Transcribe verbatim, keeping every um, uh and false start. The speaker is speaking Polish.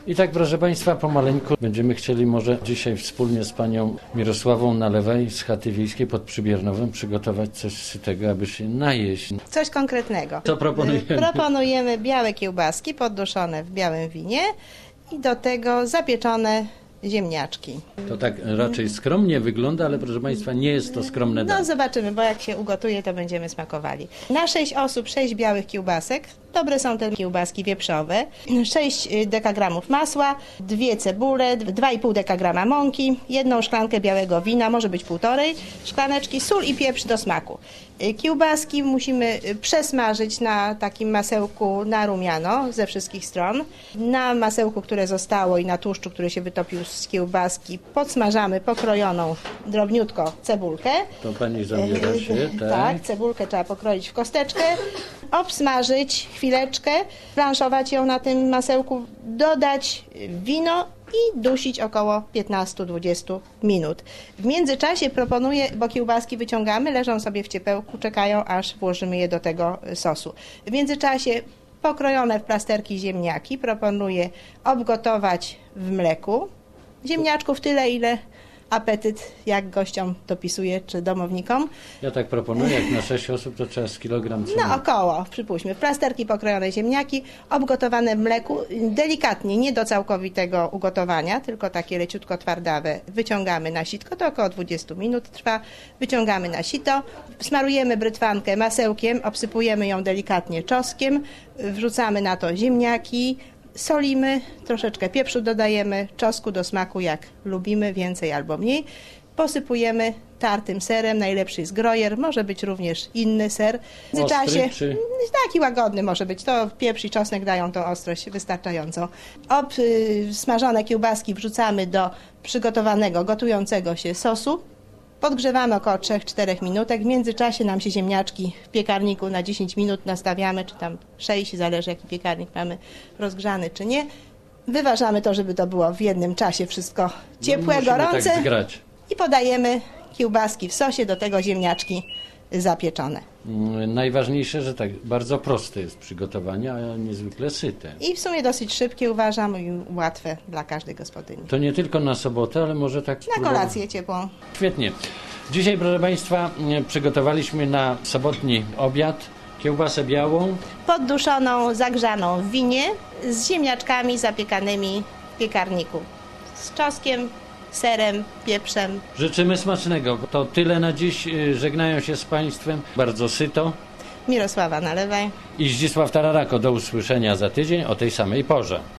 I tak, proszę Państwa, pomaleńku będziemy chcieli może dzisiaj wspólnie z Panią Mirosławą Nalewaj z chaty wiejskiej pod Przybiernowem przygotować coś z tego, aby się najeść. Coś konkretnego. Co proponujemy? Proponujemy białe kiełbaski podduszone w białym winie i do tego zapieczone ziemniaczki. To tak raczej skromnie wygląda, ale proszę Państwa, nie jest to skromne No danie. zobaczymy, bo jak się ugotuje, to będziemy smakowali. Na sześć osób sześć białych kiełbasek. Dobre są te kiełbaski wieprzowe. sześć dekagramów masła, dwie cebule, dwa i pół dekagrama mąki, jedną szklankę białego wina, może być półtorej szklaneczki, sól i pieprz do smaku. Kiełbaski musimy przesmażyć na takim masełku na rumiano ze wszystkich stron. Na masełku, które zostało i na tłuszczu, który się wytopił z kiełbaski, podsmażamy pokrojoną drobniutko cebulkę. To Pani zabiera się, tak? Tak, cebulkę trzeba pokroić w kosteczkę, obsmażyć chwileczkę, planszować ją na tym masełku, dodać wino i dusić około piętnaście do dwudziestu minut. W międzyczasie proponuję, bo kiełbaski wyciągamy, leżą sobie w ciepełku, czekają aż włożymy je do tego sosu. W międzyczasie pokrojone w plasterki ziemniaki proponuję obgotować w mleku. Ziemniaczków tyle, ile apetyt, jak gościom dopisuje, czy domownikom. Ja tak proponuję, jak na sześć osób, to trzeba z kilogram co No około, przypuśćmy. W plasterki pokrojone ziemniaki, obgotowane w mleku, delikatnie, nie do całkowitego ugotowania, tylko takie leciutko twardawe. Wyciągamy na sitko, to około dwadzieścia minut trwa. Wyciągamy na sito, smarujemy brytwankę masełkiem, obsypujemy ją delikatnie czosnkiem, wrzucamy na to ziemniaki, solimy, troszeczkę pieprzu dodajemy, czosnku do smaku jak lubimy, więcej albo mniej. Posypujemy tartym serem, najlepszy jest grojer, może być również inny ser. W międzyczasie, czy... taki łagodny może być, to pieprz i czosnek dają tą ostrość wystarczającą. Obsmażone kiełbaski wrzucamy do przygotowanego, gotującego się sosu. Podgrzewamy około trzy do czterech minutek. W międzyczasie nam się ziemniaczki w piekarniku na dziesięć minut nastawiamy, czy tam sześć, zależy jaki piekarnik mamy rozgrzany, czy nie. Wyważamy to, żeby to było w jednym czasie wszystko ciepłe, no, gorące. Tak zgrać. I podajemy kiełbaski w sosie, do tego ziemniaczki zapieczone. Najważniejsze, że tak bardzo proste jest przygotowanie, a niezwykle syte. I w sumie dosyć szybkie, uważam, i łatwe dla każdej gospodyni. To nie tylko na sobotę, ale może tak Na spróbować. kolację ciepłą. Świetnie. Dzisiaj, proszę Państwa, przygotowaliśmy na sobotni obiad kiełbasę białą. Podduszoną, zagrzaną w winie, z ziemniaczkami zapiekanymi w piekarniku. Z czosnkiem, serem, pieprzem. Życzymy smacznego. To tyle na dziś. Żegnają się z Państwem bardzo syto. Mirosława Nalewaj I Zdzisław Tararako. Do usłyszenia za tydzień o tej samej porze.